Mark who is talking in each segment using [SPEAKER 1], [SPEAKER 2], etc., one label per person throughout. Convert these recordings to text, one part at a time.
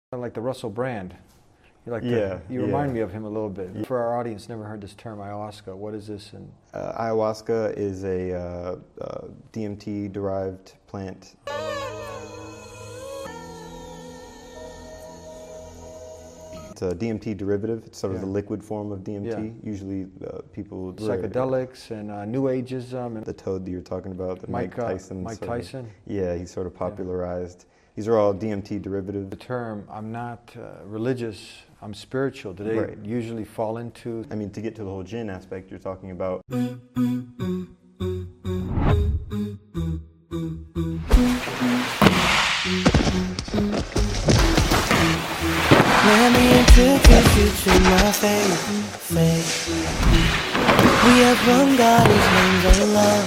[SPEAKER 1] Like the Russell Brand. You're like you
[SPEAKER 2] yeah.
[SPEAKER 1] remind me of him a little bit. Yeah. For our audience, never heard this term, ayahuasca. What is this? And
[SPEAKER 2] ayahuasca is a DMT-derived plant. It's a DMT derivative. It's sort of the liquid form of DMT. Yeah. Usually people...
[SPEAKER 1] Psychedelics and New Ageism. And
[SPEAKER 2] the toad that you're talking about, that Mike Tyson.
[SPEAKER 1] Mike Tyson?
[SPEAKER 2] Yeah, he sort of popularized. These are all DMT derivatives.
[SPEAKER 1] The term, I'm not religious, I'm spiritual, do they usually fall into?
[SPEAKER 2] I mean, to get to the whole jinn aspect you're talking about.
[SPEAKER 3] Let me introduce you to my faith. We have one God, his name's Allah.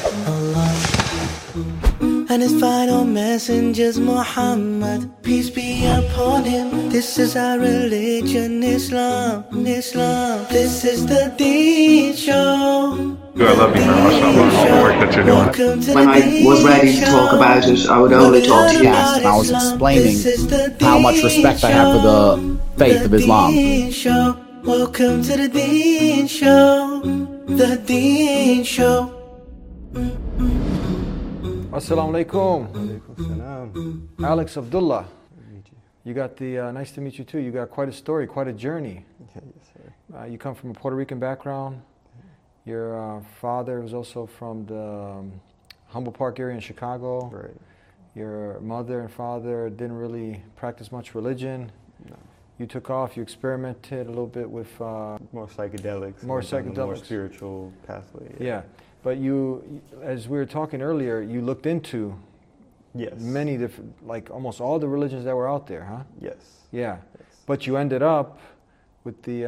[SPEAKER 3] And his final messenger's Muhammad, peace be upon him. This is our religion, Islam. This is the Deen Show.
[SPEAKER 4] I love you very much. I love all the work that you're doing.
[SPEAKER 5] When I was ready to talk about it, I would only talk to you.
[SPEAKER 6] And I was explaining how much respect I have for the faith of Islam.
[SPEAKER 5] Welcome to the Deen Show. The Deen Show.
[SPEAKER 1] Assalamu alaikum. Alex Abdullah. You got the, nice to meet you too. You got quite a story, quite a journey.
[SPEAKER 2] Okay, yes, sir.
[SPEAKER 1] You come from a Puerto Rican background. Your father was also from the Humboldt Park area in Chicago.
[SPEAKER 2] Right.
[SPEAKER 1] Your mother and father didn't really practice much religion.
[SPEAKER 2] No.
[SPEAKER 1] You took off, you experimented a little bit with...
[SPEAKER 2] more psychedelics.
[SPEAKER 1] More psychedelics.
[SPEAKER 2] More spiritual pathway.
[SPEAKER 1] Yeah. But you, as we were talking earlier, you looked into many different, like almost all the religions that were out there, huh?
[SPEAKER 2] Yes.
[SPEAKER 1] Yeah. Yes. But you ended up with the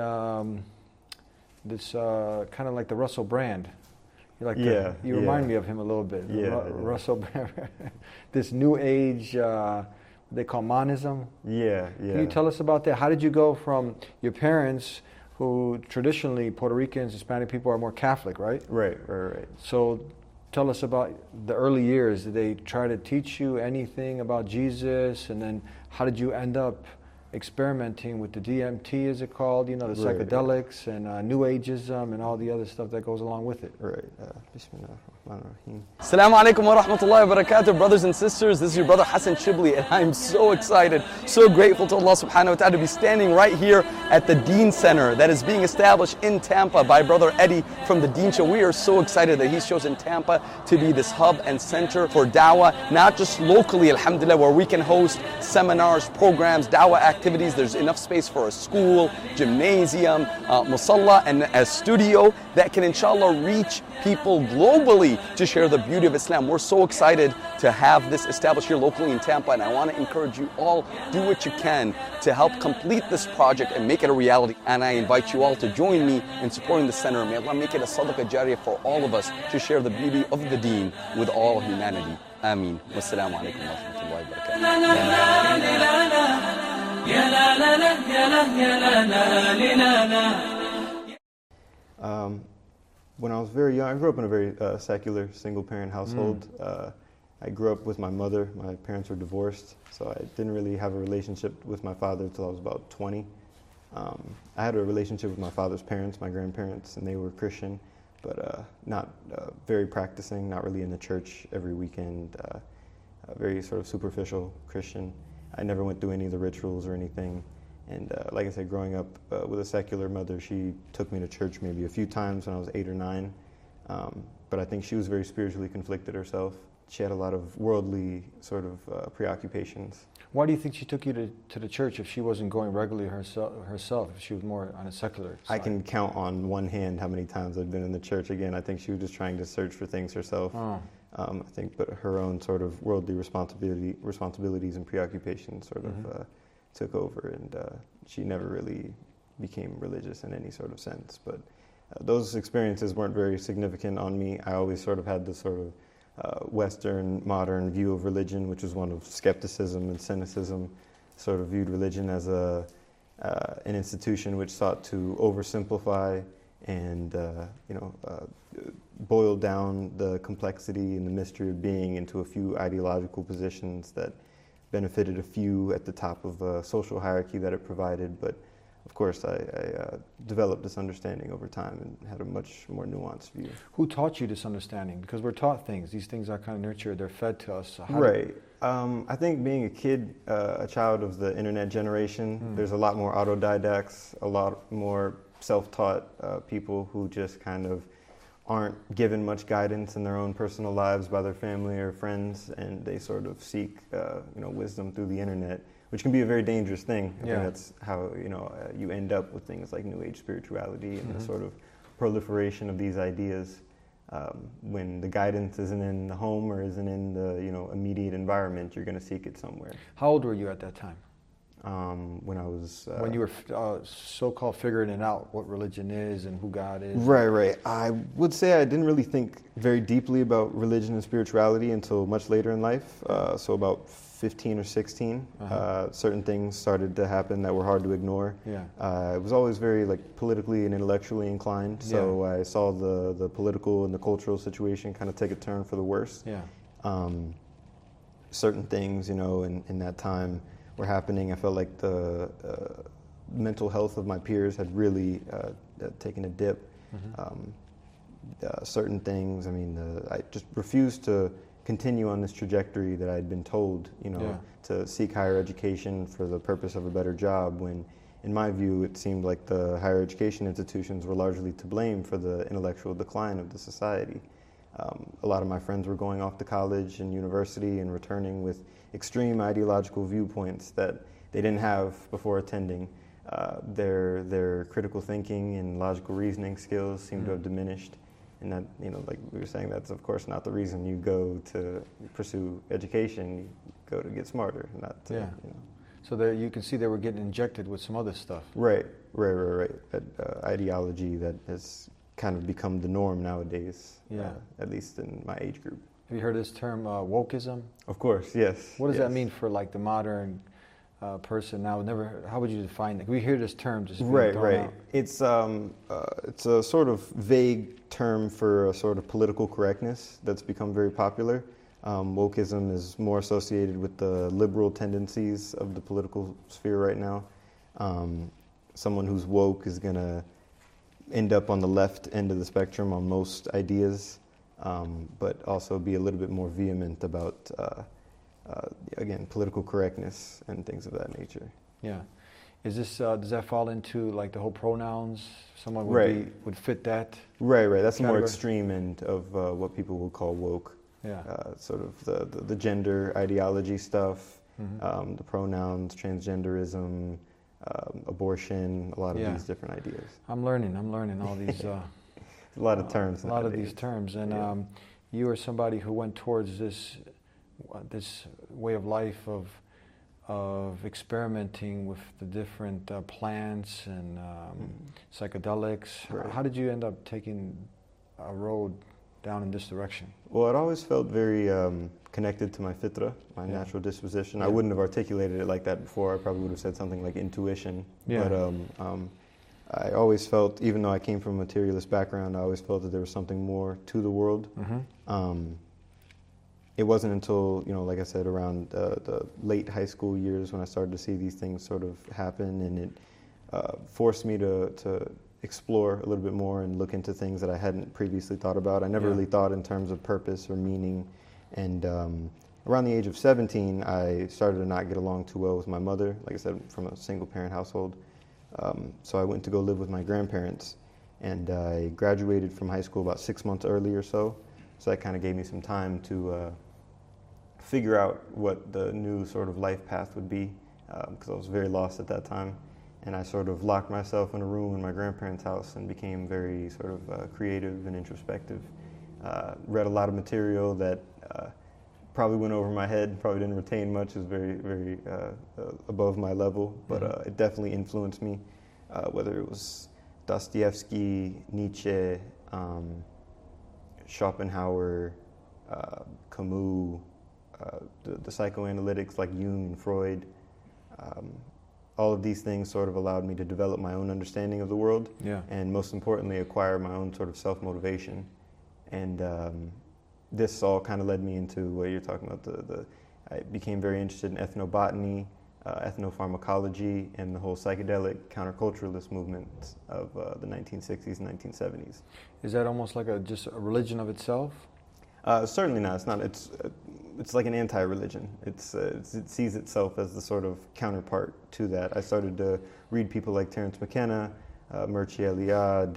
[SPEAKER 1] this kind of like the Russell Brand. You're like you remind me of him a little bit.
[SPEAKER 2] Yeah.
[SPEAKER 1] Russell Brand. This New Age, they call monism.
[SPEAKER 2] Yeah.
[SPEAKER 1] Can you tell us about that? How did you go from your parents, who traditionally Puerto Ricans, Hispanic people are more Catholic, right?
[SPEAKER 2] Right.
[SPEAKER 1] So tell us about the early years. Did they try to teach you anything about Jesus? And then how did you end up experimenting with the DMT, is it called? You know, the psychedelics and New Ageism and all the other stuff that goes along with it.
[SPEAKER 2] Right. Bismillahirrahmanirrahim.
[SPEAKER 6] Assalamu alaikum wa rahmatullahi wa barakatuh, brothers and sisters. This is your brother Hassan Shibli, and I'm so excited, so grateful to Allah subhanahu wa ta'ala to be standing right here at the Deen Center that is being established in Tampa by Brother Eddie from the Deen Show. We are so excited that he's chosen Tampa to be this hub and center for dawah, not just locally, alhamdulillah, where we can host seminars, programs, dawah activities. There's enough space for a school, gymnasium, musalla, and a studio that can inshallah reach people globally to share the beauty of Islam. We're so excited to have this established here locally in Tampa, and I want to encourage you all, do what you can to help complete this project and make it a reality. And I invite you all to join me in supporting the center. May Allah make it a sadaqah jariyah for all of us to share the beauty of the deen with all humanity. Ameen. Wassalamu alaikum wa rahmatullahi wa
[SPEAKER 2] barakatuh. When I was very young, I grew up in a very secular, single-parent household. I grew up with my mother. My parents were divorced, so I didn't really have a relationship with my father until I was about 20. I had a relationship with my father's parents, my grandparents, and they were Christian, but not very practicing, not really in the church every weekend, very sort of superficial Christian. I never went through any of the rituals or anything. And like I said, growing up with a secular mother, she took me to church maybe a few times when I was 8 or 9. But I think she was very spiritually conflicted herself. She had a lot of worldly sort of preoccupations.
[SPEAKER 1] Why do you think she took you to the church if she wasn't going regularly herself, if she was more on a secular side?
[SPEAKER 2] I can count on one hand how many times I've been in the church. Again, I think she was just trying to search for things herself. I think, but her own sort of worldly responsibilities and preoccupations sort of took over, and she never really became religious in any sort of sense. But those experiences weren't very significant on me. I always sort of had this sort of Western, modern view of religion, which was one of skepticism and cynicism, sort of viewed religion as an institution which sought to oversimplify and boil down the complexity and the mystery of being into a few ideological positions that benefited a few at the top of a social hierarchy that it provided, but of course I developed this understanding over time and had a much more nuanced view.
[SPEAKER 1] Who taught you this understanding? Because we're taught things. These things are kind of nurtured. They're fed to us. So
[SPEAKER 2] Right. I think being a kid, a child of the internet generation, there's a lot more autodidacts, a lot more self-taught people who just kind of aren't given much guidance in their own personal lives by their family or friends, and they sort of seek wisdom through the internet, which can be a very dangerous thing. I think that's how you end up with things like New Age spirituality and the sort of proliferation of these ideas. When the guidance isn't in the home or isn't in the immediate environment, you're going to seek it somewhere.
[SPEAKER 1] How old were you at that time?
[SPEAKER 2] When I was
[SPEAKER 1] when you were so-called figuring it out, what religion is and who God is.
[SPEAKER 2] Right. I would say I didn't really think very deeply about religion and spirituality until much later in life. So about 15 or 16, certain things started to happen that were hard to ignore. I was always very politically and intellectually inclined, so I saw the political and the cultural situation kind of take a turn for the worse. Certain things, in that time were happening. I felt like the mental health of my peers had really taken a dip. Certain things, I just refused to continue on this trajectory that I'd been told, to seek higher education for the purpose of a better job, when in my view it seemed like the higher education institutions were largely to blame for the intellectual decline of the society. A lot of my friends were going off to college and university and returning with extreme ideological viewpoints that they didn't have before attending. Their critical thinking and logical reasoning skills seemed to have diminished. And that, like we were saying, that's of course not the reason you go to pursue education. You go to get smarter, not to,
[SPEAKER 1] So there, you can see they were getting injected with some other stuff.
[SPEAKER 2] Right. That ideology that has kind of become the norm nowadays, at least in my age group.
[SPEAKER 1] Have you heard this term, wokeism?
[SPEAKER 2] Of course, yes.
[SPEAKER 1] What does that mean for the modern person now? How would you define it? We hear this term just being thrown out.
[SPEAKER 2] It's a sort of vague term for a sort of political correctness that's become very popular. Wokeism is more associated with the liberal tendencies of the political sphere right now. Someone who's woke is going to end up on the left end of the spectrum on most ideas, but also be a little bit more vehement about, again, political correctness and things of that nature.
[SPEAKER 1] Yeah. Is this, does that fall into the whole pronouns? Someone would fit that?
[SPEAKER 2] Right. That's the more
[SPEAKER 1] category?
[SPEAKER 2] extreme end of what people would call woke.
[SPEAKER 1] Yeah.
[SPEAKER 2] Sort of the gender ideology stuff, the pronouns, transgenderism, abortion, a lot of these different ideas.
[SPEAKER 1] I'm learning all these.
[SPEAKER 2] A lot of terms.
[SPEAKER 1] A lot of these terms, and you are somebody who went towards this way of life of experimenting with the different plants and psychedelics.
[SPEAKER 2] Right.
[SPEAKER 1] How did you end up taking a road down in this direction?
[SPEAKER 2] Well, it always felt very connected to my fitra, my natural disposition. I wouldn't have articulated it like that before. I probably would have said something like intuition. But I always felt, even though I came from a materialist background, I always felt that there was something more to the world. It wasn't until, like I said, around the late high school years when I started to see these things sort of happen, and it forced me to explore a little bit more and look into things that I hadn't previously thought about. I never really thought in terms of purpose or meaning. And around the age of 17, I started to not get along too well with my mother, like I said, from a single parent household. So I went to go live with my grandparents, and I graduated from high school about 6 months early or so. So that kind of gave me some time to figure out what the new sort of life path would be, because I was very lost at that time. And I sort of locked myself in a room in my grandparents' house and became very sort of creative and introspective. Read a lot of material that probably went over my head, probably didn't retain much, is very, very above my level, but it definitely influenced me, whether it was Dostoevsky, Nietzsche, Schopenhauer, Camus, the psychoanalytics like Jung and Freud. All of these things sort of allowed me to develop my own understanding of the world, and most importantly, acquire my own sort of self-motivation. And this all kind of led me into what you're talking about, the I became very interested in ethnobotany, ethnopharmacology, and the whole psychedelic counterculturalist movement of the 1960s and 1970s.
[SPEAKER 1] Is that almost like just a religion of itself?
[SPEAKER 2] Certainly not. It's not. It's like an anti-religion. It sees itself as the sort of counterpart to that. I started to read people like Terence McKenna, Mircea Eliade,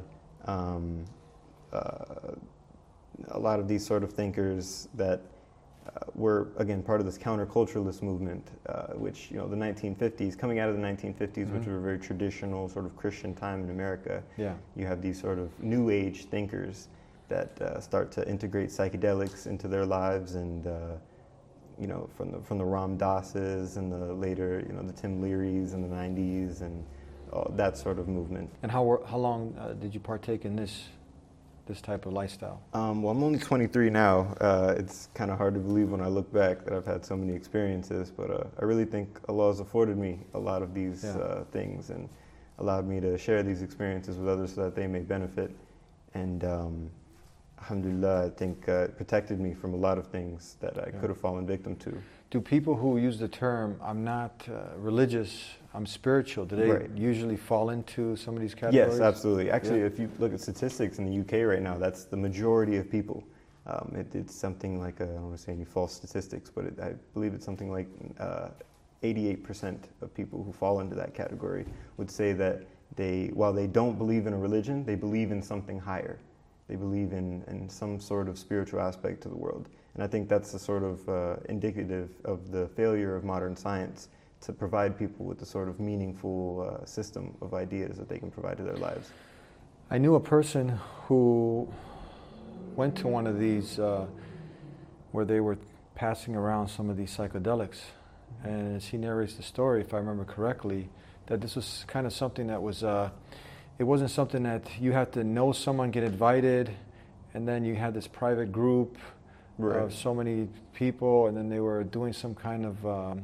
[SPEAKER 2] a lot of these sort of thinkers that were, again, part of this counterculturalist movement, which, the 1950s, coming out of the 1950s, which was a very traditional sort of Christian time in America.
[SPEAKER 1] Yeah.
[SPEAKER 2] You have these sort of new age thinkers that start to integrate psychedelics into their lives, and from the Ram Dasses and the later, the Tim Learys in the 90s, and that sort of movement.
[SPEAKER 1] And how long did you partake in this type of lifestyle?
[SPEAKER 2] Well, I'm only 23 now. It's kind of hard to believe when I look back that I've had so many experiences, but I really think Allah has afforded me a lot of these things and allowed me to share these experiences with others so that they may benefit. And alhamdulillah, I think it protected me from a lot of things that I could have fallen victim to.
[SPEAKER 1] Do people who use the term, I'm not religious, I'm spiritual, do they usually fall into some of these categories?
[SPEAKER 2] Yes, absolutely. Actually, if you look at statistics in the UK right now, that's the majority of people. It's something like, I don't want to say any false statistics, but I believe it's something like 88% of people who fall into that category would say that while they don't believe in a religion, they believe in something higher. They believe in some sort of spiritual aspect to the world. And I think that's the sort of indicative of the failure of modern science to provide people with the sort of meaningful system of ideas that they can provide to their lives.
[SPEAKER 1] I knew a person who went to one of these where they were passing around some of these psychedelics. And as he narrates the story, if I remember correctly, that this was kind of something that was, it wasn't something that you had to know someone, get invited, and then you had this private group of so many people, and then they were doing some kind of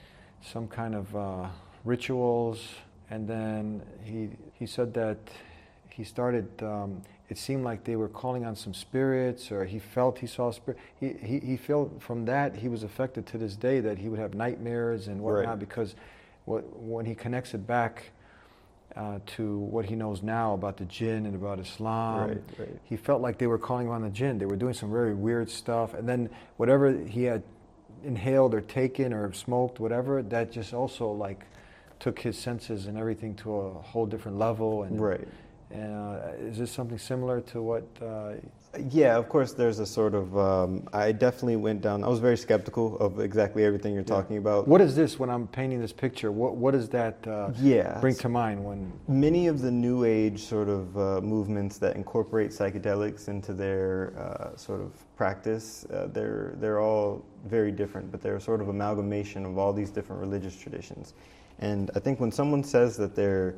[SPEAKER 1] rituals, and then he said that he started, it seemed like they were calling on some spirits, or he felt he saw spirit. He felt from that he was affected to this day, that he would have nightmares and whatnot, because when he connects it back to what he knows now about the jinn and about Islam, he felt like they were calling on the jinn. They were doing some very weird stuff, and then whatever he had inhaled or taken or smoked, whatever, that just also like took his senses and everything to a whole different level. And is this something similar to what?
[SPEAKER 2] Yeah, of course. There's a sort of. I definitely went down. I was very skeptical of exactly everything you're talking about.
[SPEAKER 1] What is this when I'm painting this picture? What does that bring to mind when?
[SPEAKER 2] Many of the New Age sort of movements that incorporate psychedelics into their sort of practice, they're all very different, but they're sort of amalgamation of all these different religious traditions. And I think when someone says that they're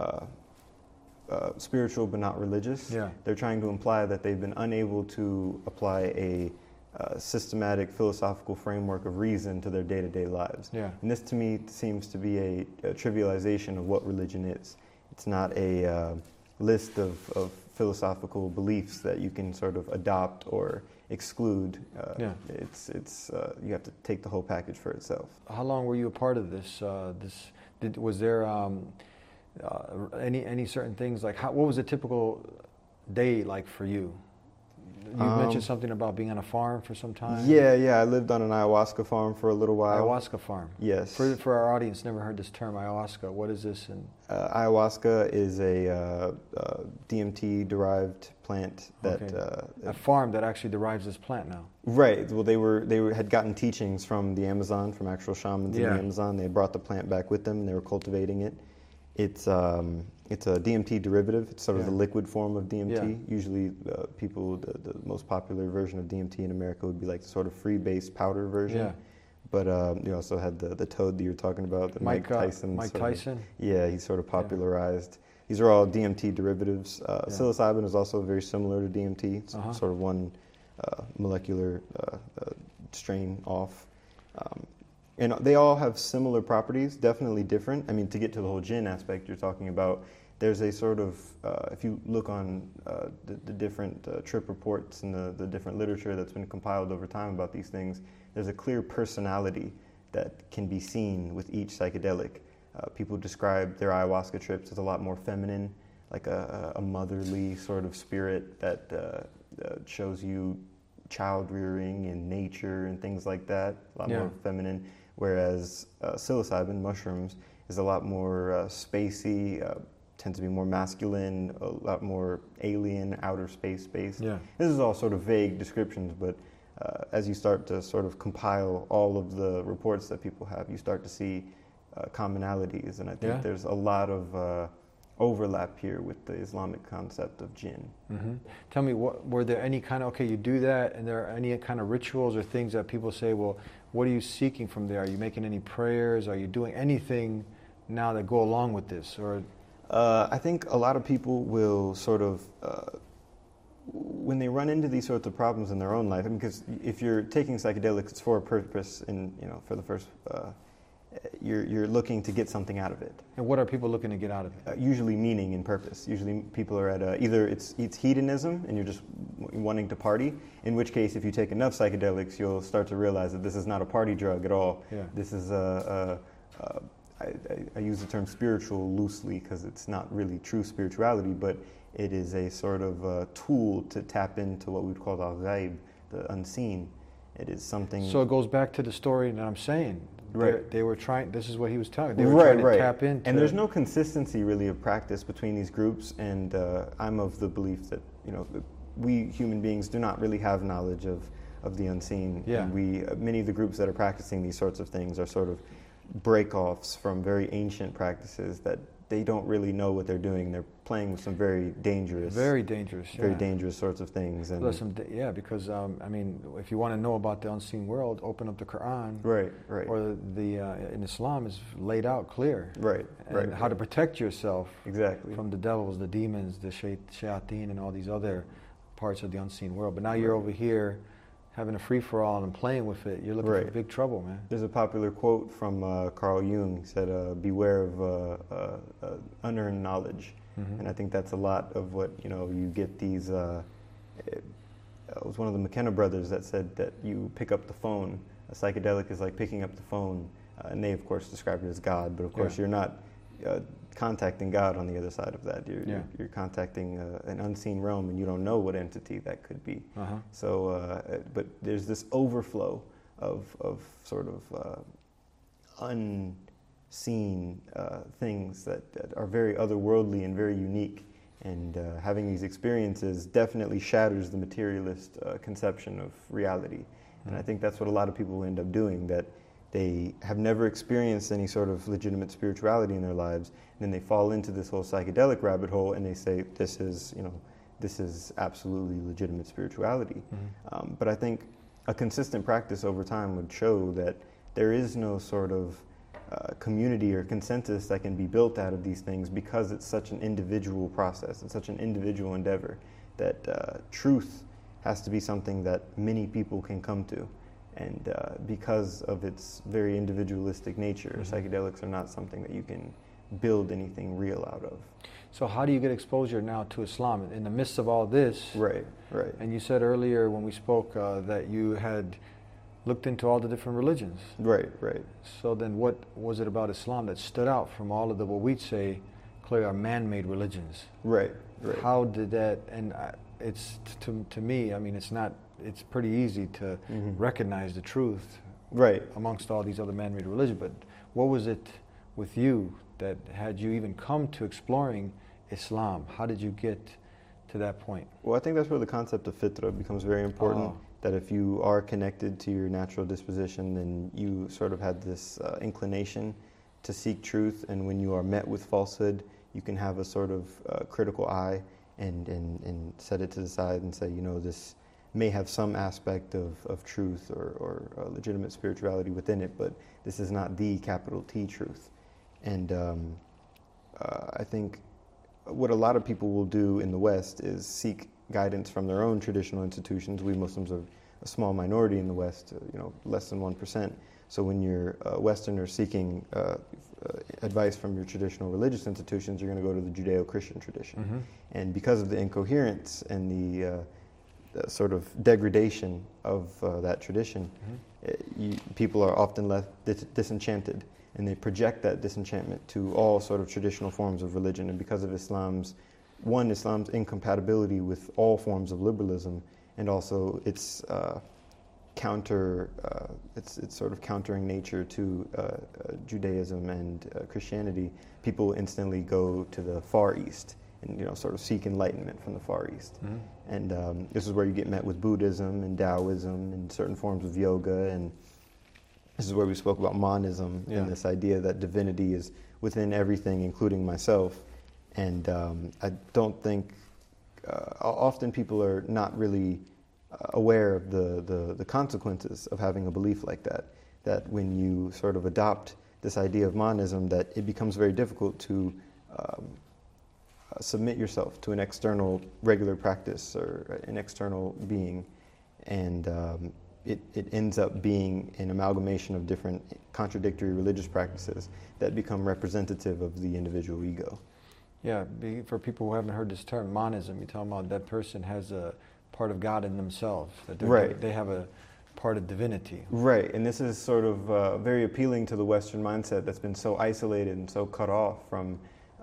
[SPEAKER 2] spiritual but not religious, they're trying to imply that they've been unable to apply a systematic philosophical framework of reason to their day-to-day lives. And this to me seems to be a trivialization of what religion is. It's not a list of philosophical beliefs that you can sort of adopt or exclude. It's you have to take the whole package for itself.
[SPEAKER 1] How long were you a part of this? Was there any certain things, like what was a typical day like for you? You mentioned something about being on a farm for some time.
[SPEAKER 2] Yeah. I lived on an ayahuasca farm for a little while.
[SPEAKER 1] Ayahuasca farm.
[SPEAKER 2] Yes.
[SPEAKER 1] For our audience, never heard this term, ayahuasca. What is this?
[SPEAKER 2] Ayahuasca is a DMT-derived plant that
[SPEAKER 1] a farm that actually derives this plant now.
[SPEAKER 2] Right. Well, they had gotten teachings from the Amazon, from actual shamans in the Amazon. They brought the plant back with them, and they were cultivating it. It's a DMT derivative. It's sort of the liquid form of DMT. Usually the most popular version of DMT in America would be like the sort of free-based powder version. But you also had the toad that you were talking about, the Mike Tyson.
[SPEAKER 1] Mike Tyson?
[SPEAKER 2] He sort of popularized. These are all DMT derivatives. Psilocybin is also very similar to DMT. It's sort of one molecular strain off. And they all have similar properties, definitely different. I mean, to get to the whole jinn aspect you're talking about, there's a sort of, if you look on the different trip reports and the different literature that's been compiled over time about these things, there's a clear personality that can be seen with each psychedelic. People describe their ayahuasca trips as a lot more feminine, like a motherly sort of spirit that shows you child rearing and nature and things like that, a lot more feminine, whereas psilocybin, mushrooms, is a lot more spacey, tends to be more masculine, a lot more alien, outer space based.
[SPEAKER 1] Yeah.
[SPEAKER 2] This is all sort of vague descriptions, but as you start to sort of compile all of the reports that people have, you start to see commonalities, and I think there's a lot of overlap here with the Islamic concept of jinn.
[SPEAKER 1] Mm-hmm. Tell me, were there any kind of, you do that, and there are any kind of rituals or things that people say, well, what are you seeking from there? Are you making any prayers? Are you doing anything now that go along with this? Or
[SPEAKER 2] I think a lot of people will sort of, when they run into these sorts of problems in their own life, because if you're taking psychedelics, it's for a purpose, and for the first, you're looking to get something out of it.
[SPEAKER 1] And what are people looking to get out of it?
[SPEAKER 2] Usually meaning and purpose. Usually people are at either it's hedonism and you're just wanting to party, in which case if you take enough psychedelics, you'll start to realize that this is not a party drug at all.
[SPEAKER 1] Yeah.
[SPEAKER 2] This is I use the term spiritual loosely because it's not really true spirituality, but it is a sort of tool to tap into what we'd call al-ghaib, the unseen. It is something...
[SPEAKER 1] So it goes back to the story that I'm saying.
[SPEAKER 2] Right.
[SPEAKER 1] They were trying, this is what he was telling me, they were trying to tap into...
[SPEAKER 2] And there's no consistency really of practice between these groups, and I'm of the belief that, we human beings do not really have knowledge of the unseen.
[SPEAKER 1] Yeah.
[SPEAKER 2] And many of the groups that are practicing these sorts of things are sort of break-offs from very ancient practices that they don't really know what they're doing. They're playing with some very dangerous sorts of things. And
[SPEAKER 1] because if you want to know about the unseen world, open up the Quran.
[SPEAKER 2] Right.
[SPEAKER 1] Or in Islam is laid out clear.
[SPEAKER 2] Right.
[SPEAKER 1] How to protect yourself.
[SPEAKER 2] Exactly.
[SPEAKER 1] From the devils, the demons, the shayateen, and all these other parts of the unseen world. But now you're over here having a free-for-all and playing with it. You're looking for big trouble, man.
[SPEAKER 2] There's a popular quote from Carl Jung. He said, beware of unearned knowledge. Mm-hmm. And I think that's a lot of what, you get these... it was one of the McKenna brothers that said that you pick up the phone. A psychedelic is like picking up the phone. And they, of course, described it as God. But, of course, you're not contacting God on the other side of that. You're contacting an unseen realm, and you don't know what entity that could be.
[SPEAKER 1] Uh-huh.
[SPEAKER 2] So, but there's this overflow of sort of unseen things that are very otherworldly and very unique. And having these experiences definitely shatters the materialist conception of reality. And I think that's what a lot of people end up doing, that they have never experienced any sort of legitimate spirituality in their lives, and then they fall into this whole psychedelic rabbit hole, and they say, this is absolutely legitimate spirituality. Mm-hmm. But I think a consistent practice over time would show that there is no sort of community or consensus that can be built out of these things, because it's such an individual process, it's such an individual endeavor, that truth has to be something that many people can come to. And because of its very individualistic nature, psychedelics are not something that you can build anything real out of.
[SPEAKER 1] So how do you get exposure now to Islam in the midst of all this?
[SPEAKER 2] Right.
[SPEAKER 1] And you said earlier when we spoke that you had looked into all the different religions.
[SPEAKER 2] Right.
[SPEAKER 1] So then what was it about Islam that stood out from all of the, what we'd say, clearly are man-made religions?
[SPEAKER 2] Right.
[SPEAKER 1] How did that, and it's, to me, it's pretty easy to recognize the truth amongst all these other man-made religions, but what was it with you that had you even come to exploring Islam? How did you get to that point?
[SPEAKER 2] Well, I think that's where the concept of fitra becomes very important, that if you are connected to your natural disposition, then you sort of had this inclination to seek truth, and when you are met with falsehood, you can have a sort of critical eye and set it to the side and say, this may have some aspect of truth or legitimate spirituality within it, but this is not the capital T truth. And I think what a lot of people will do in the West is seek guidance from their own traditional institutions. We Muslims are a small minority in the West, less than 1%. So when you're a Westerner seeking advice from your traditional religious institutions, you're going to go to the Judeo-Christian tradition. And because of the incoherence and the sort of degradation of that tradition, people are often left disenchanted, and they project that disenchantment to all sort of traditional forms of religion. And because of Islam's incompatibility with all forms of liberalism, and also its its sort of countering nature to Judaism and Christianity, people instantly go to the Far East and sort of seek enlightenment from the Far East. And this is where you get met with Buddhism and Taoism and certain forms of yoga, and this is where we spoke about monism and this idea that divinity is within everything, including myself. And I don't think often people are not really aware of the consequences of having a belief like that. That when you sort of adopt this idea of monism, that it becomes very difficult to submit yourself to an external regular practice or an external being, and it ends up being an amalgamation of different contradictory religious practices that become representative of the individual ego.
[SPEAKER 1] Yeah, for people who haven't heard this term, monism, you're talking about that person has a part of God in themselves, that they have a part of divinity. Right,
[SPEAKER 2] and this is sort of very appealing to the Western mindset that's been so isolated and so cut off from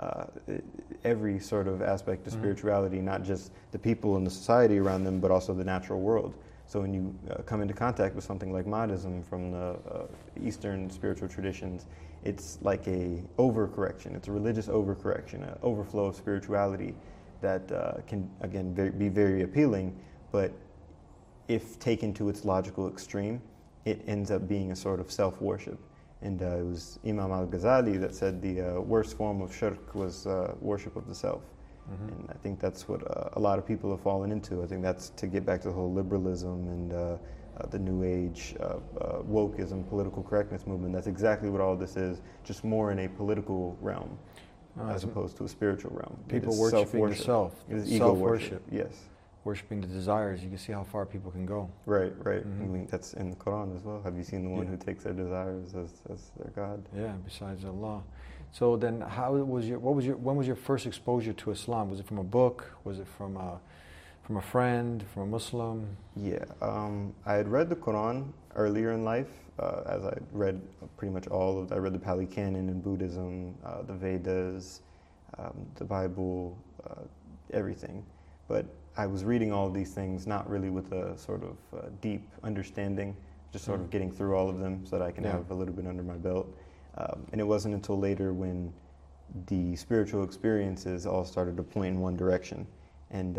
[SPEAKER 2] every sort of aspect of spirituality, not just the people and the society around them, but also the natural world. So when you come into contact with something like monism from the Eastern spiritual traditions, it's like a overcorrection. It's a religious overcorrection, an overflow of spirituality that can, again, be very appealing, but if taken to its logical extreme, it ends up being a sort of self-worship. And it was Imam al-Ghazali that said the worst form of shirk was worship of the self. And I think that's what a lot of people have fallen into. I think that's to get back to the whole liberalism and the New Age wokeism, political correctness movement. That's exactly what all this is, just more in a political realm as opposed to a spiritual realm.
[SPEAKER 1] People worshiping the self.
[SPEAKER 2] It is ego worship. Yes.
[SPEAKER 1] Worshiping the desires. You can see how far people can go.
[SPEAKER 2] Right. I mean, that's in the Quran as well. Have you seen the one who takes their desires as their God?
[SPEAKER 1] Yeah, besides Allah. So then, when was your first exposure to Islam? Was it from a book? Was it from a friend, from a Muslim?
[SPEAKER 2] Yeah, I had read the Quran earlier in life, as I read pretty much I read the Pali Canon in Buddhism, the Vedas, the Bible, everything. But I was reading all of these things not really with a sort of deep understanding, just sort of getting through all of them so that I can have a little bit under my belt. And it wasn't until later when the spiritual experiences all started to point in one direction. And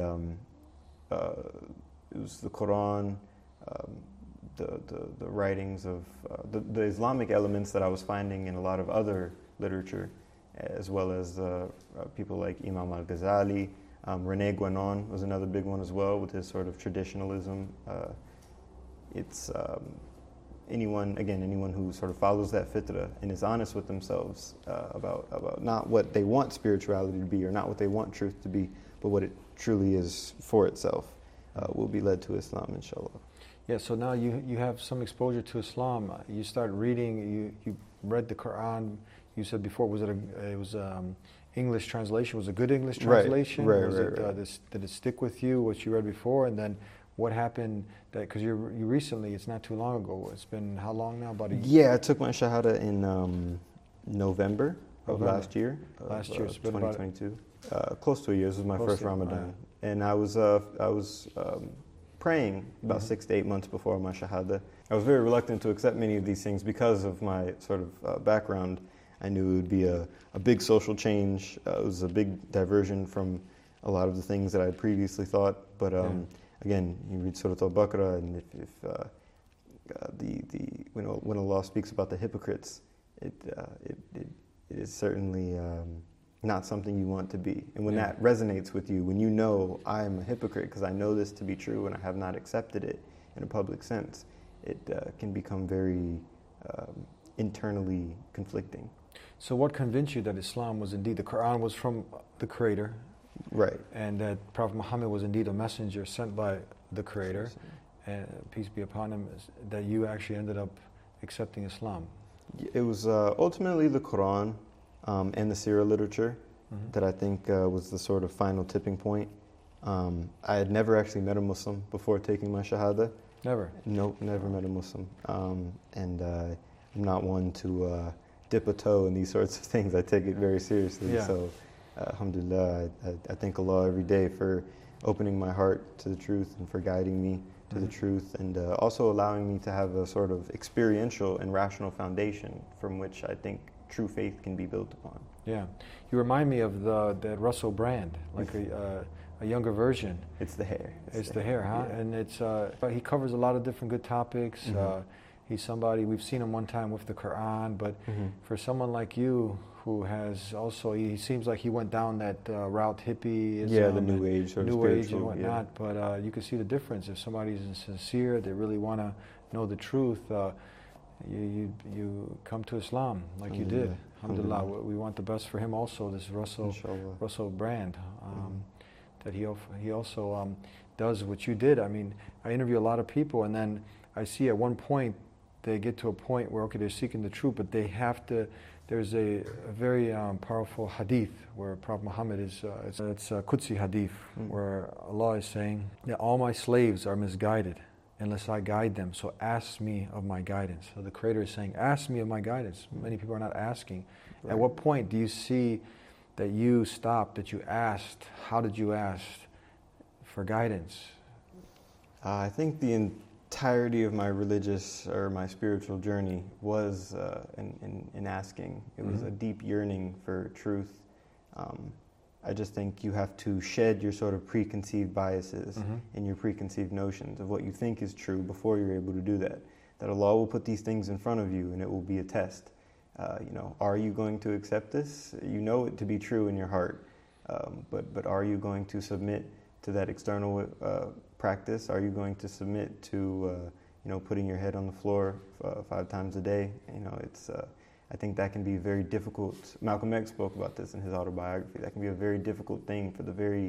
[SPEAKER 2] it was the Quran, the writings of the Islamic elements that I was finding in a lot of other literature, as well as people like Imam al-Ghazali. René Guénon was another big one as well, with his sort of traditionalism. It's anyone who sort of follows that fitrah and is honest with themselves about not what they want spirituality to be or not what they want truth to be, but what it truly is for itself, will be led to Islam, inshallah.
[SPEAKER 1] Yeah, so now you have some exposure to Islam. You start reading, you read the Quran. You said before, it was English translation? Was it a good English translation?
[SPEAKER 2] Right.
[SPEAKER 1] Did it stick with you, what you read before? And then what happened, because you recently, it's not too long ago, it's been how long now? About a year?
[SPEAKER 2] Yeah, I took my Shahada in November of last year.
[SPEAKER 1] Last year,
[SPEAKER 2] 2022. Close to a year. This was my first Ramadan. And I was praying about 6 to 8 months before my Shahada. I was very reluctant to accept many of these things because of my sort of background. I knew it would be a big social change. It was a big diversion from a lot of the things that I had previously thought. But again, you read Surah Al-Baqarah, and when Allah speaks about the hypocrites, it is certainly not something you want to be. And when that resonates with you, when you know I'm a hypocrite because I know this to be true and I have not accepted it in a public sense, it can become very internally conflicting.
[SPEAKER 1] So what convinced you that Islam was indeed, the Quran was from the Creator,
[SPEAKER 2] right,
[SPEAKER 1] and that Prophet Muhammad was indeed a messenger sent by the Creator, and peace be upon him, that you actually ended up accepting Islam?
[SPEAKER 2] It was ultimately the Quran and the Sirah literature that I think was the sort of final tipping point. I had never actually met a Muslim before taking my Shahada.
[SPEAKER 1] Never?
[SPEAKER 2] Nope, never met a Muslim. And I'm not one to dip a toe in these sorts of things. I take it very seriously.
[SPEAKER 1] Yeah.
[SPEAKER 2] So, alhamdulillah, I thank Allah every day for opening my heart to the truth and for guiding me to the truth, and also allowing me to have a sort of experiential and rational foundation from which I think true faith can be built upon.
[SPEAKER 1] Yeah. You remind me of that Russell Brand, like a younger version.
[SPEAKER 2] It's the hair.
[SPEAKER 1] It's the hair, huh?
[SPEAKER 2] Yeah.
[SPEAKER 1] And it's he covers a lot of different good topics. He's somebody, we've seen him one time with the Quran, but for someone like you who has also, he seems like he went down that route, hippie,
[SPEAKER 2] Yeah, the New Age sort of
[SPEAKER 1] New Age and
[SPEAKER 2] spiritual,
[SPEAKER 1] whatnot, but you can see the difference. If somebody's sincere, they really want to know the truth, you come to Islam like you did. Alhamdulillah. We want the best for him also, this Russell Brand, that he also does what you did. I mean, I interview a lot of people, and then I see at one point they get to a point where, okay, they're seeking the truth, but they have to, there's a very powerful hadith where Prophet Muhammad is, it's a Qudsi hadith, where Allah is saying that all my slaves are misguided unless I guide them, so ask me of my guidance. So the Creator is saying, ask me of my guidance. Many people are not asking. Right. At what point do you see that you stopped, that you asked, how did you ask for guidance?
[SPEAKER 2] I think the entirety of my religious or my spiritual journey was in asking. It was a deep yearning for truth. I just think you have to shed your sort of preconceived biases and your preconceived notions of what you think is true before you're able to do that. That Allah will put these things in front of you and it will be a test. Are you going to accept this? You know it to be true in your heart, but are you going to submit to that external practice? Are you going to submit to putting your head on the floor 5 times a day? I think that can be very difficult. Malcolm X spoke about this in his autobiography. That can be a very difficult thing for the very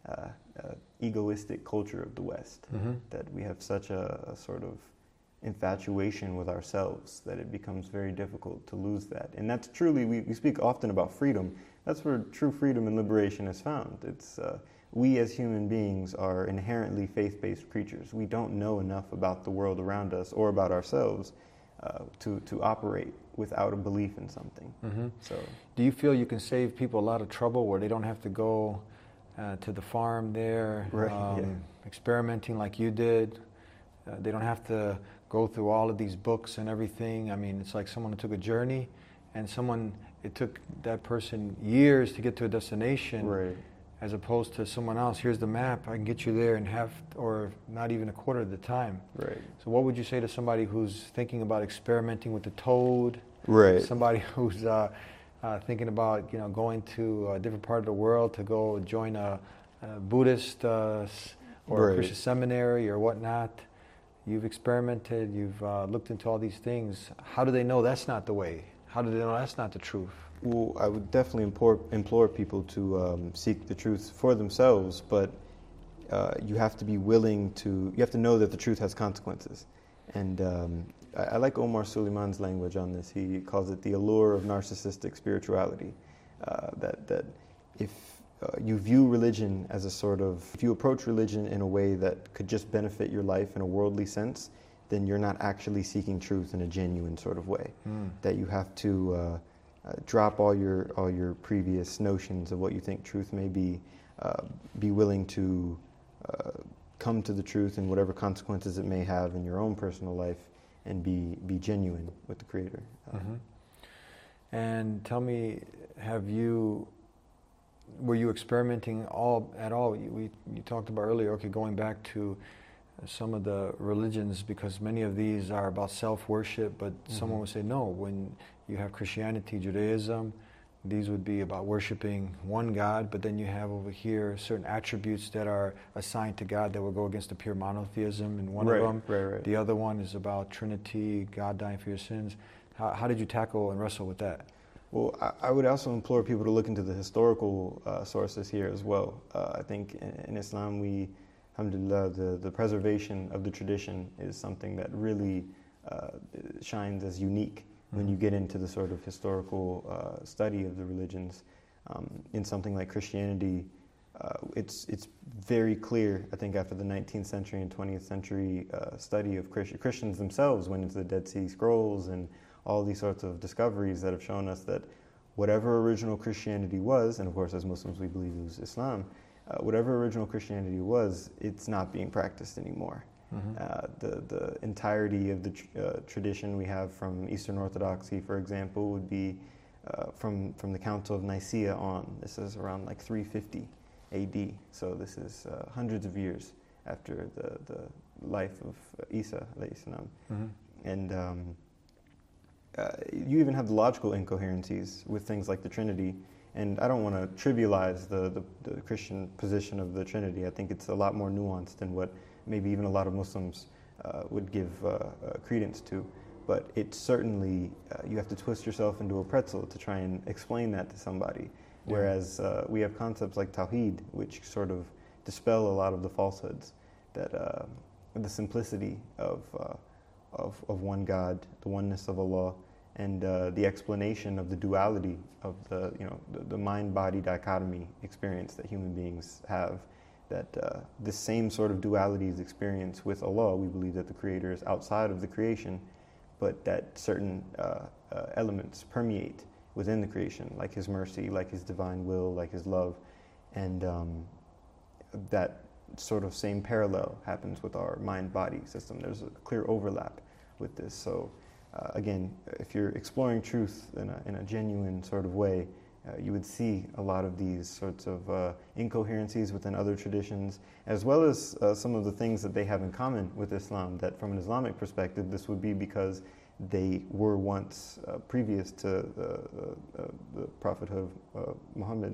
[SPEAKER 2] egoistic culture of the West, that we have such a sort of infatuation with ourselves that it becomes very difficult to lose that. And that's truly, we speak often about freedom. That's where true freedom and liberation is found. It's we as human beings are inherently faith-based creatures. We don't know enough about the world around us or about ourselves to operate without a belief in something. So,
[SPEAKER 1] do you feel you can save people a lot of trouble where they don't have to go to the farm there, experimenting like you did? They don't have to go through all of these books and everything. I mean, it's like someone took a journey, and it took that person years to get to a destination.
[SPEAKER 2] Right.
[SPEAKER 1] As opposed to someone else, here's the map, I can get you there in half or not even a quarter of the time.
[SPEAKER 2] Right.
[SPEAKER 1] So what would you say to somebody who's thinking about experimenting with the toad?
[SPEAKER 2] Right.
[SPEAKER 1] Somebody who's thinking about going to a different part of the world to go join a Buddhist or a Christian seminary or whatnot. You've experimented, you've looked into all these things. How do they know that's not the way? How do they know that's not the truth?
[SPEAKER 2] Well, I would definitely implore people to seek the truth for themselves, but you have to be willing to, you have to know that the truth has consequences. And I like Omar Suleiman's language on this. He calls it the allure of narcissistic spirituality. That if you view religion as a sort of, if you approach religion in a way that could just benefit your life in a worldly sense, then you're not actually seeking truth in a genuine sort of way. That you have to drop all your previous notions of what you think truth may be willing to come to the truth and whatever consequences it may have in your own personal life, and be genuine with the Creator.
[SPEAKER 1] And tell me, were you experimenting at all? You talked about earlier, going back to some of the religions, because many of these are about self-worship, but someone would say, no, when you have Christianity, Judaism, these would be about worshiping one God, but then you have over here certain attributes that are assigned to God that will go against the pure monotheism in one of them.
[SPEAKER 2] Right.
[SPEAKER 1] The other one is about Trinity, God dying for your sins. How did you tackle and wrestle with that?
[SPEAKER 2] Well, I would also implore people to look into the historical sources here as well. I think in Islam, alhamdulillah, the preservation of the tradition is something that really shines as unique when you get into the sort of historical study of the religions. In something like Christianity, it's very clear, I think, after the 19th century and 20th century study of Christians themselves, went into the Dead Sea Scrolls and all these sorts of discoveries that have shown us that whatever original Christianity was, and of course as Muslims we believe it was Islam, whatever original Christianity was, it's not being practiced anymore. The entirety of the tradition we have from Eastern Orthodoxy, for example, would be from the Council of Nicaea on. This is around like 350 AD, so this is hundreds of years after the life of Isa alayhi salam. And you even have the logical incoherencies with things like the Trinity. And I don't want to trivialize the Christian position of the Trinity. I think it's a lot more nuanced than what maybe even a lot of Muslims would give credence to. But it's certainly, you have to twist yourself into a pretzel to try and explain that to somebody. Whereas we have concepts like Tawheed, which sort of dispel a lot of the falsehoods, that the simplicity of one God, the oneness of Allah, and the explanation of the duality of the mind-body dichotomy experience that human beings have. That the same sort of duality is experienced with Allah. We believe that the Creator is outside of the creation, but that certain elements permeate within the creation, like His mercy, like His divine will, like His love, and that sort of same parallel happens with our mind-body system. There's a clear overlap with this. So again, if you're exploring truth in a genuine sort of way, you would see a lot of these sorts of incoherencies within other traditions, as well as some of the things that they have in common with Islam, that from an Islamic perspective, this would be because they were once, previous to the prophethood of Muhammad,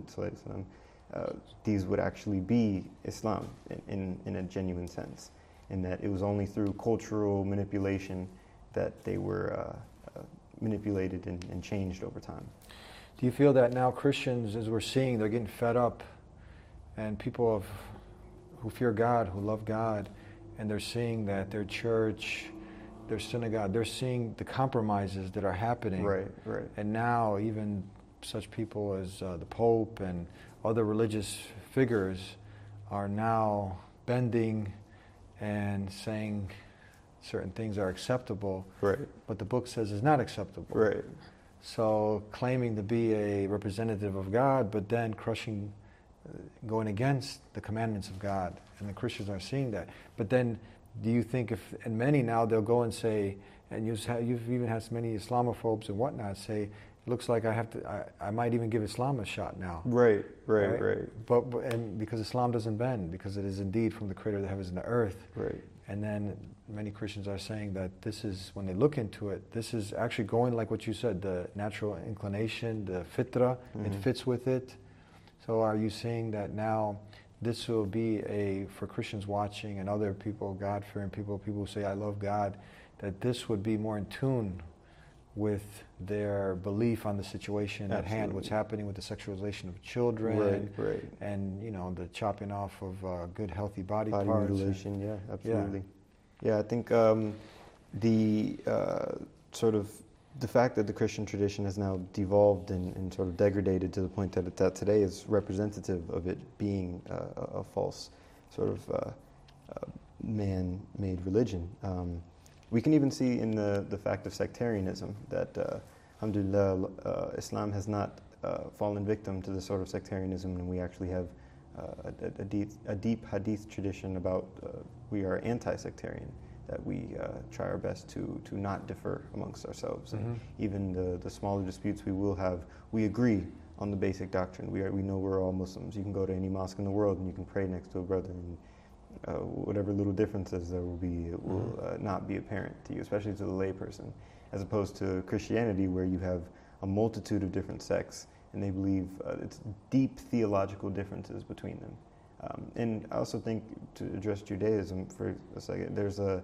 [SPEAKER 2] these would actually be Islam in a genuine sense, in that it was only through cultural manipulation that they were manipulated and changed over time.
[SPEAKER 1] Do you feel that now Christians, as we're seeing, they're getting fed up, and people who fear God, who love God, and they're seeing that their church, their synagogue, they're seeing the compromises that are happening.
[SPEAKER 2] Right.
[SPEAKER 1] And now even such people as the Pope and other religious figures are now bending and saying certain things are acceptable,
[SPEAKER 2] right,
[SPEAKER 1] but the book says is not acceptable.
[SPEAKER 2] Right.
[SPEAKER 1] So claiming to be a representative of God, but then crushing, going against the commandments of God, and the Christians are seeing that. But then, do you think and many now they'll go and say, and you've even had many Islamophobes and whatnot say, looks like I might even give Islam a shot now.
[SPEAKER 2] Right.
[SPEAKER 1] But and because Islam doesn't bend, because it is indeed from the Creator of the heavens and the earth.
[SPEAKER 2] Right.
[SPEAKER 1] And then many Christians are saying that this is, when they look into it, this is actually going like what you said, the natural inclination, the fitra, it fits with it. So are you saying that now this will be for Christians watching and other people, God-fearing people who say, I love God, that this would be more in tune with their belief on the situation at hand, what's happening with the sexualization of children,
[SPEAKER 2] right.
[SPEAKER 1] and the chopping off of good, healthy body parts.
[SPEAKER 2] Mutilation, yeah, absolutely. Yeah, I think the sort of the fact that the Christian tradition has now devolved and sort of degraded to the point that it's at today is representative of it being a false sort of man-made religion. We can even see in the fact of sectarianism that, alhamdulillah, Islam has not fallen victim to this sort of sectarianism, and we actually have a deep hadith tradition about we are anti-sectarian, that we try our best to not differ amongst ourselves. And even the smaller disputes we will have, we agree on the basic doctrine. We know we're all Muslims. You can go to any mosque in the world and you can pray next to a brother, and whatever little differences there will be, it will not be apparent to you, especially to the layperson, as opposed to Christianity, where you have a multitude of different sects, and they believe it's deep theological differences between them. And I also think, to address Judaism for a second, there's an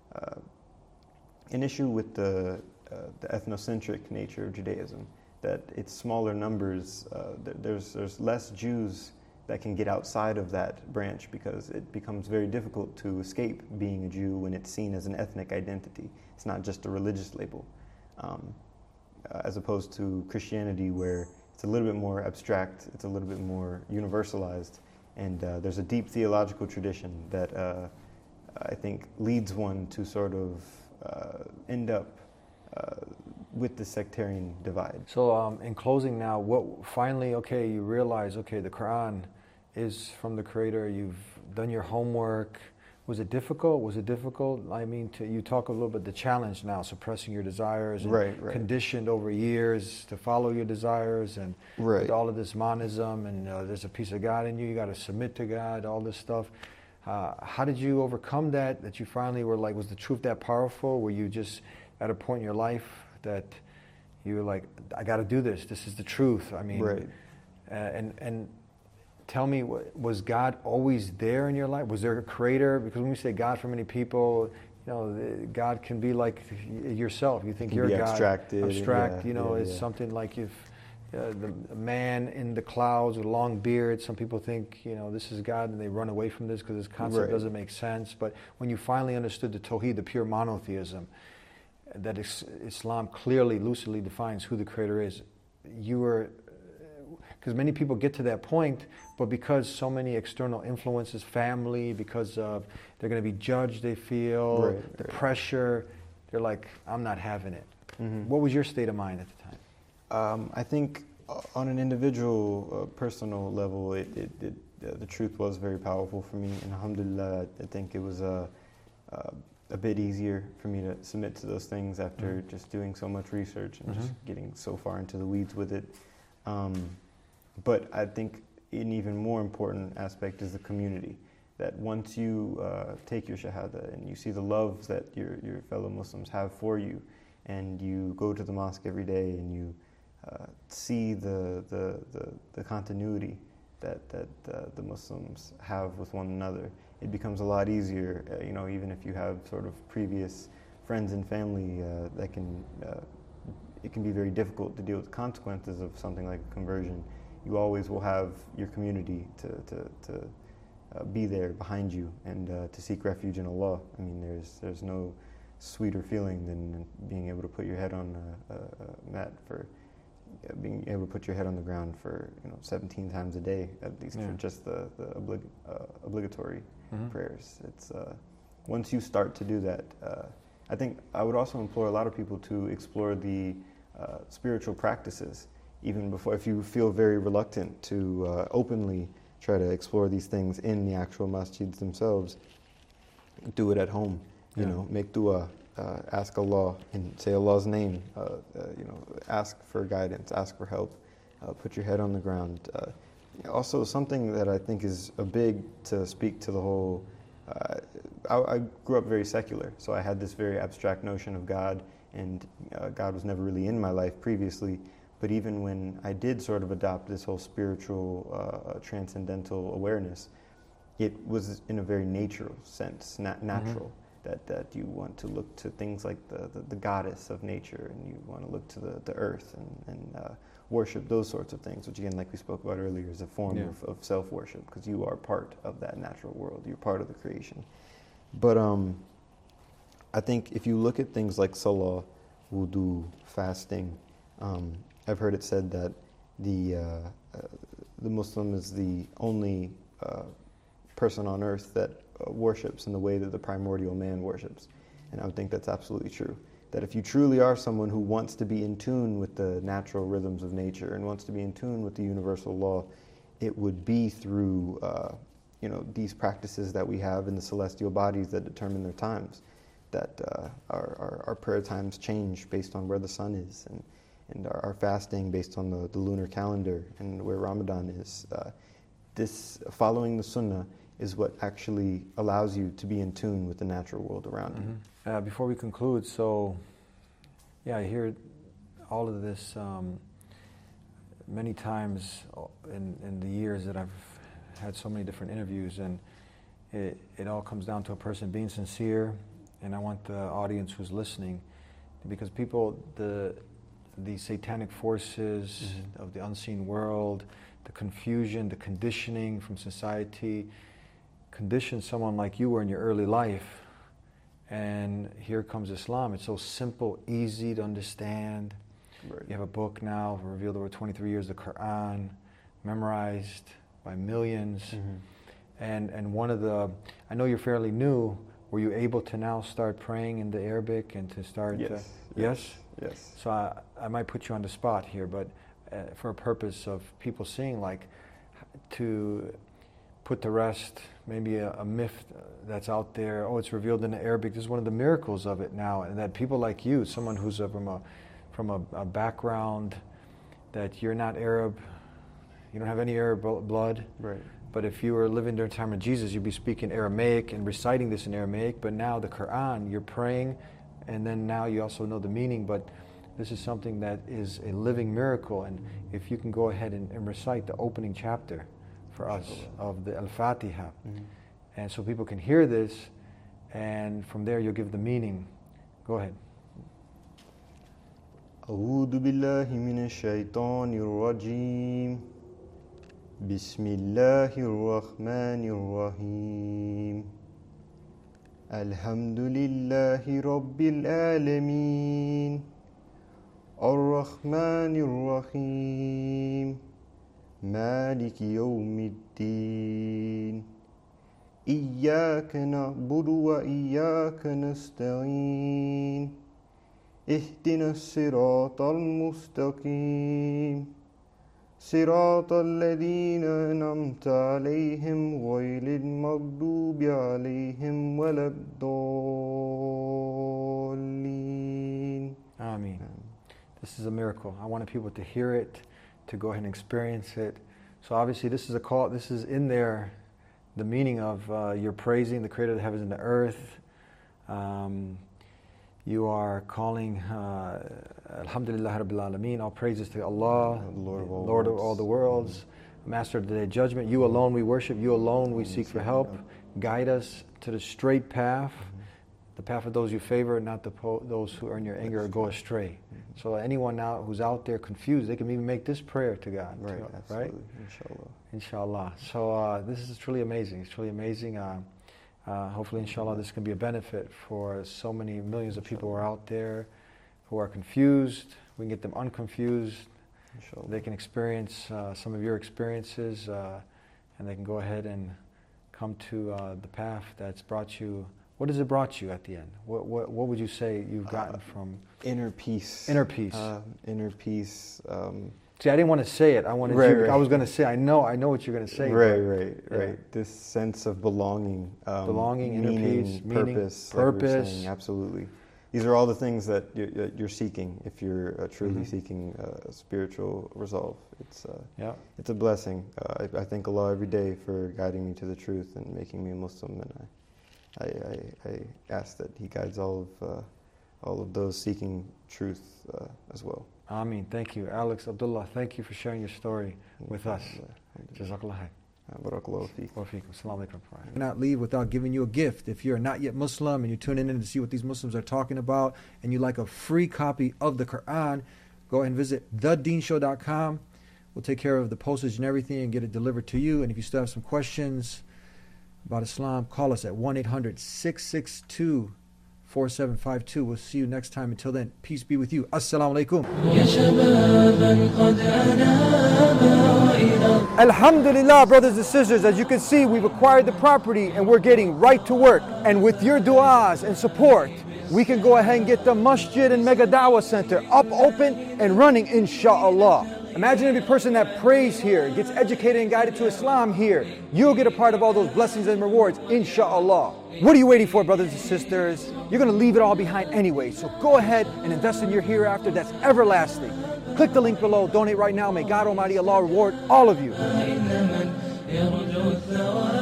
[SPEAKER 2] issue with the ethnocentric nature of Judaism, that it's smaller numbers. There's less Jews that can get outside of that branch, because it becomes very difficult to escape being a Jew when it's seen as an ethnic identity. It's not just a religious label, as opposed to Christianity, where it's a little bit more abstract, it's a little bit more universalized, and there's a deep theological tradition that I think leads one to sort of end up with the sectarian divide.
[SPEAKER 1] So in closing now, okay, you realize, okay, the Quran is from the Creator, you've done your homework. Was it difficult? I mean, you talk a little bit the challenge now, suppressing your desires, and
[SPEAKER 2] right.
[SPEAKER 1] conditioned over years to follow your desires, and with all of this monism, and there's a piece of God in you, you got to submit to God, all this stuff. How did you overcome that you finally were like, was the truth that powerful? Were you just at a point in your life that you were like, I got to do this, this is the truth? I mean, and tell me, was God always there in your life? Was there a Creator? Because when we say God, for many people, God can be like yourself. You think you're God. Abstract. It's something like if the man in the clouds with a long beard. Some people think, this is God, and they run away from this because this concept doesn't make sense. But when you finally understood the Tawheed, the pure monotheism, that Islam clearly, lucidly defines who the Creator is, you were. Because many people get to that point, but because so many external influences, family, because of they're going to be judged, they feel, the pressure, they're like, I'm not having it. Mm-hmm. What was your state of mind at the time?
[SPEAKER 2] I think on an individual, personal level, the truth was very powerful for me. And alhamdulillah, I think it was a bit easier for me to submit to those things after just doing so much research and just getting so far into the weeds with it. But I think an even more important aspect is the community. That once you take your shahada and you see the love that your fellow Muslims have for you, and you go to the mosque every day and you see the continuity that the Muslims have with one another, it becomes a lot easier. Even if you have sort of previous friends and family, it can be very difficult to deal with the consequences of something like a conversion. You always will have your community to be there behind you and to seek refuge in Allah. I mean, there's no sweeter feeling than being able to put your head on a mat for being able to put your head on the ground for 17 times a day, at least for just the obligatory prayers. It's once you start to do that, I think I would also implore a lot of people to explore the spiritual practices. Even before, if you feel very reluctant to openly try to explore these things in the actual masjids themselves, do it at home. Make dua, ask Allah and say Allah's name. Ask for guidance, ask for help. Put your head on the ground. Also, something that I think is a big to speak to the whole. I grew up very secular, so I had this very abstract notion of God, and God was never really in my life previously. But even when I did sort of adopt this whole spiritual, transcendental awareness, it was in a very natural sense, natural, that you want to look to things like the goddess of nature, and you want to look to the earth and worship those sorts of things, which again, like we spoke about earlier, is a form of self-worship, because you are part of that natural world, you're part of the creation. But I think if you look at things like salah, wudu, fasting, I've heard it said that the Muslim is the only person on earth that worships in the way that the primordial man worships. And I would think that's absolutely true. That if you truly are someone who wants to be in tune with the natural rhythms of nature and wants to be in tune with the universal law, it would be through these practices that we have in the celestial bodies that determine their times. That our prayer times change based on where the sun is, and our fasting based on the lunar calendar and where Ramadan is. This following the Sunnah is what actually allows you to be in tune with the natural world around you.
[SPEAKER 1] Before we conclude, I hear all of this many times in the years that I've had so many different interviews, and it all comes down to a person being sincere. And I want the audience who's listening, because people, the satanic forces of the unseen world, the confusion, the conditioning from society conditioned someone like you were in your early life. And here comes Islam. It's so simple, easy to understand.
[SPEAKER 2] Right.
[SPEAKER 1] You have a book now, revealed over 23 years, the Quran, memorized by millions. And one of the, I know you're fairly new, were you able to now start praying in the Arabic and to start?
[SPEAKER 2] Yes.
[SPEAKER 1] Yes?
[SPEAKER 2] Yes.
[SPEAKER 1] So I might put you on the spot here, but for a purpose of people seeing, like, to put to rest maybe a myth that's out there. Oh, it's revealed in the Arabic. This is one of the miracles of it now, and that people like you, someone who's from a background that you're not Arab, you don't have any Arab blood.
[SPEAKER 2] Right.
[SPEAKER 1] But if you were living during the time of Jesus, you'd be speaking Aramaic and reciting this in Aramaic. But now the Quran, you're praying, and then now you also know the meaning. But this is something that is a living miracle. And if you can go ahead and recite the opening chapter for us of the Al-Fatiha, and so people can hear this, and from there you'll give the meaning. Go ahead.
[SPEAKER 2] أعوذ بالله من الشيطان الرجيم بسم الله الرحمن الرحيم الحمد لله رب العالمين الرحمن الرحيم مالك يوم الدين إياك نعبد وإياك نستعين اهدنا الصراط المستقيم صراط الذين أنعمت عليهم غير المغضوب عليهم ولا الضالين.
[SPEAKER 1] Ameen. This is a miracle. I wanted people to hear it, to go ahead and experience it. So obviously this is a call, this is in there, the meaning of you're praising the creator of the heavens and the earth. You are calling Alhamdulillah Rabbil Alameen, all praises to Allah, Lord of all the worlds, Master of the Day of Judgment. You alone we worship, you alone we seek for help. Guide us to the straight path, the path of those you favor, not those who earn your anger or go astray. So anyone now who's out there confused, they can even make this prayer to God.
[SPEAKER 2] Right,
[SPEAKER 1] too,
[SPEAKER 2] absolutely.
[SPEAKER 1] Right?
[SPEAKER 2] Inshallah.
[SPEAKER 1] Inshallah. So this is truly amazing. It's truly amazing. Hopefully, inshallah, this can be a benefit for so many millions of people who are out there who are confused. We can get them unconfused.
[SPEAKER 2] Inshallah.
[SPEAKER 1] They can experience some of your experiences, and they can go ahead and come to the path that's brought you. What has it brought you at the end? What would you say you've gotten from
[SPEAKER 2] Inner peace.
[SPEAKER 1] inner peace?
[SPEAKER 2] Inner peace.
[SPEAKER 1] See, I didn't want to say it. I wanted
[SPEAKER 2] Right,
[SPEAKER 1] you.
[SPEAKER 2] right.
[SPEAKER 1] I was going to say. I know what you're going to say.
[SPEAKER 2] Right.
[SPEAKER 1] Yeah.
[SPEAKER 2] This sense of belonging,
[SPEAKER 1] Belonging, inner
[SPEAKER 2] meaning,
[SPEAKER 1] peace, meaning,
[SPEAKER 2] purpose, like we were
[SPEAKER 1] purpose.
[SPEAKER 2] saying, absolutely. These are all the things that you're seeking if you're truly seeking spiritual resolve. It's a blessing. I thank Allah every day for guiding me to the truth and making me a Muslim, and I ask that He guides all of those seeking truth as well.
[SPEAKER 1] Ameen. Thank you. Alex, Abdullah, thank you for sharing your story with us. Jazakallah khair.
[SPEAKER 2] Barakallahu feek.
[SPEAKER 1] Wa feekum. Assalamu alaikum. Not leave without giving you a gift. If you're not yet Muslim and you're tuning in to see what these Muslims are talking about and you like a free copy of the Quran, go ahead and visit thedeenshow.com. We'll take care of the postage and everything and get it delivered to you. And if you still have some questions about Islam, call us at 1-800-662-4752. We'll see you next time. Until then, peace be with you. Assalamu alaikum. Alhamdulillah, brothers and sisters, as you can see, we've acquired the property and we're getting right to work. And with your du'as and support, we can go ahead and get the masjid and mega dawah center up, open, and running, inshallah. Imagine every person that prays here, gets educated and guided to Islam here. You'll get a part of all those blessings and rewards, inshallah. What are you waiting for, brothers and sisters? You're going to leave it all behind anyway, so go ahead and invest in your hereafter that's everlasting. Click the link below, donate right now. May God Almighty Allah reward all of you.